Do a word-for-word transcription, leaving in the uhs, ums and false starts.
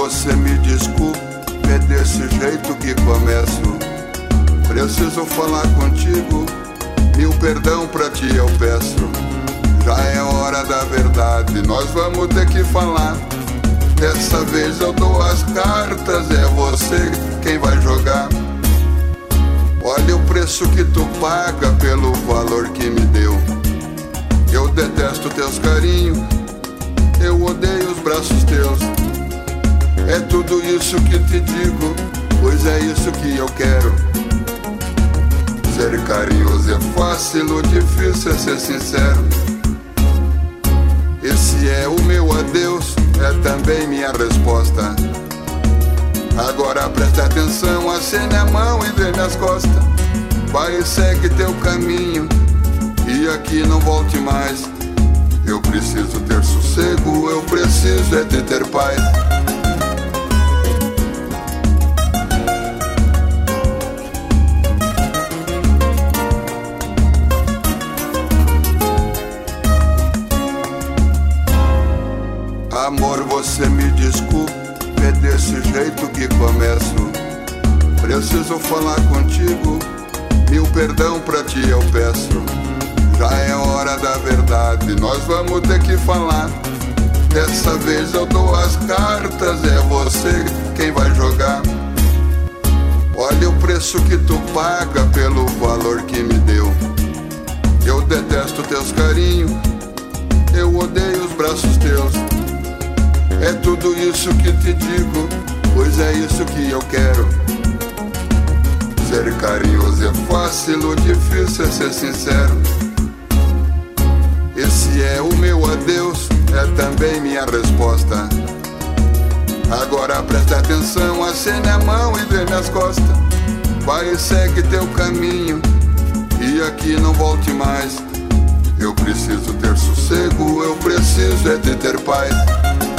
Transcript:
você me desculpe, é desse jeito que começo. Preciso falar contigo, mil perdão pra ti eu peço. Já é hora da verdade, nós vamos ter que falar. Dessa vez eu dou as cartas, é você quem vai jogar. Olha o preço que tu paga pelo valor que me deu. Eu detesto teus carinhos, eu odeio os braços teus. É tudo isso que te digo, pois é isso que eu quero. Ser carinhoso é fácil, o difícil é ser sincero. Esse é o meu adeus, é também minha resposta. Agora presta atenção, acene a mão e vê minhas costas. Vai e segue teu caminho, e aqui não volte mais. Eu preciso ter sossego, eu preciso é de ter paz. Amor, você me desculpe, é desse jeito que começo. Preciso falar contigo, mil perdão pra ti eu peço. Já é hora da verdade, nós vamos ter que falar. Dessa vez eu dou as cartas, é você quem vai jogar. Olha o preço que tu paga pelo valor que me deu. Eu detesto teus carinhos, eu odeio os braços teus. É tudo isso que te digo, pois é isso que eu quero. Ser carinhoso é fácil, o difícil é ser sincero. Esse é o meu adeus, é também minha resposta. Agora presta atenção, acene a mão e vê minhas costas. Vai e segue teu caminho, e aqui não volte mais. Eu preciso ter sossego, eu preciso é de ter paz.